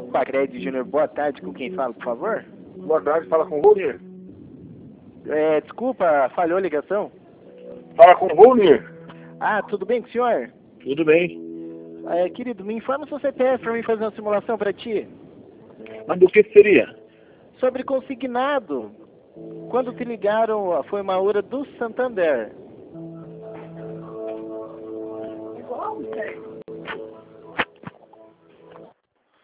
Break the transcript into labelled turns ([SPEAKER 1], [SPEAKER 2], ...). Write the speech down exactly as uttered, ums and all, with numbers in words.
[SPEAKER 1] Pacred Júnior, boa tarde, com quem fala, por favor?
[SPEAKER 2] Boa tarde, fala com o Volnir.
[SPEAKER 1] É, desculpa, falhou a ligação?
[SPEAKER 2] Fala com o Volnir.
[SPEAKER 1] Ah, tudo bem com o senhor?
[SPEAKER 2] Tudo bem.
[SPEAKER 1] É, querido, me informa o seu C P F para mim fazer uma simulação para ti.
[SPEAKER 2] Mas do que seria?
[SPEAKER 1] Sobre consignado. Quando te ligaram, foi uma hora do Santander.